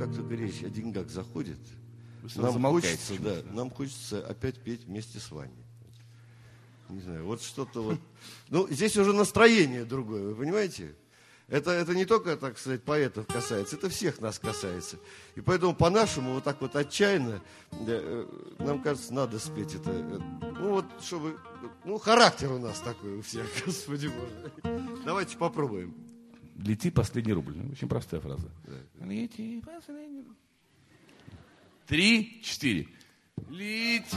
как только речь о деньгах заходит, нам хочется опять петь вместе с Ваней. Не знаю, вот что-то вот. Ну, здесь уже настроение другое, вы понимаете? Это не только, так сказать, поэтов касается, это всех нас касается. И поэтому по-нашему, вот так вот отчаянно, нам кажется, надо спеть это. Ну, вот, чтобы... Ну, характер у нас такой у всех, Господи Боже. Давайте попробуем. Лети последний рубль. Очень простая фраза. Да. Лети последний рубль. 3, 4. Лети.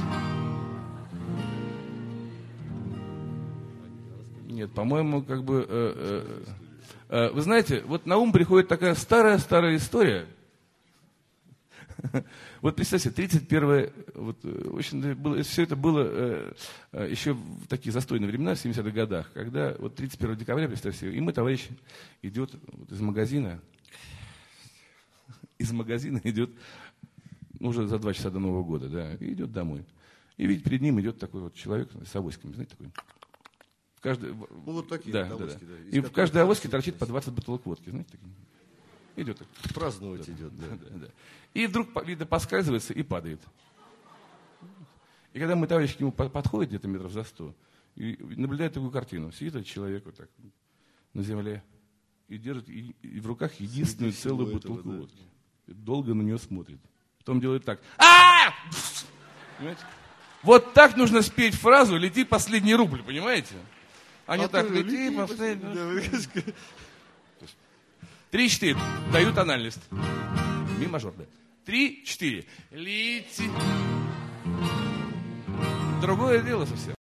Нет, по-моему, как бы... Вы знаете, вот на ум приходит такая старая история. Вот представьте, 31-е, вот, все это было еще в такие застойные времена, в 70-х годах, когда вот 31 декабря, представьте себе, и мы, товарищ, идет вот из магазина идет, уже за 2 часа до Нового года, да, и идет домой. И видите, перед ним идет такой вот человек с авоськами, знаете, такой. Ну, вот такие да, авоськи, да. И в каждой авоське торчит по 20 бутылок водки, знаете, такие. Идет так. Праздновать идет, да. И вдруг, видно, поскальзывается и падает. И когда мы, товарищи, к нему подходим где-то метров за 100, и наблюдает такую картину. Сидит этот человек вот так на земле и держит и в руках единственную целую бутылку водки. Долго на нее смотрит. Потом делает так. Понимаете? Вот так нужно спеть фразу «Лети последний рубль», понимаете? А не так «Лети последний рубль». 3-4. Даю тональность. Ми мажор, да. 3-4. Лети. Другое дело совсем.